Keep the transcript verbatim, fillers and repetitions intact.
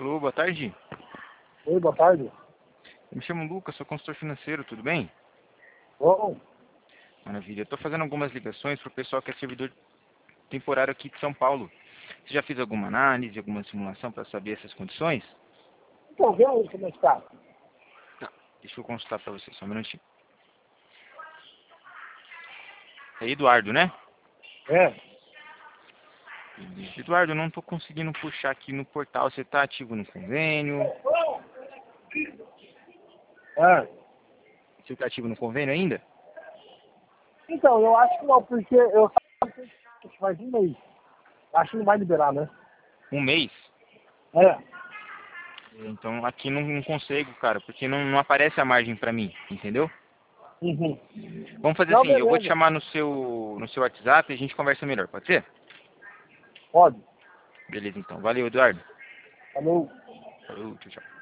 Alô, boa tarde. Oi, boa tarde. Eu me chamo Lucas, sou consultor financeiro, tudo bem? Bom, Maravilha. Eu estou fazendo algumas ligações para o pessoal que é servidor temporário aqui de São Paulo. Você já fez alguma análise, alguma simulação para saber essas condições? então vê aí como é que tá. Tá. Deixa eu consultar para você, só um minutinho. É Eduardo, né? É. Eduardo, eu não estou conseguindo puxar aqui no portal. Você está ativo no convênio? É. Você está ativo no convênio ainda? Então, eu acho que não, porque eu acho que faz um mês. Acho que não vai liberar, né? Um mês? É. Então aqui não, não consigo, cara, porque não, não aparece a margem para mim, entendeu? Uhum. Vamos fazer Não, assim, eu vou te beleza. chamar no seu, no seu WhatsApp e a gente conversa melhor, pode ser? Pode. Beleza, então. Valeu, Eduardo. Falou. Falou, tchau, tchau.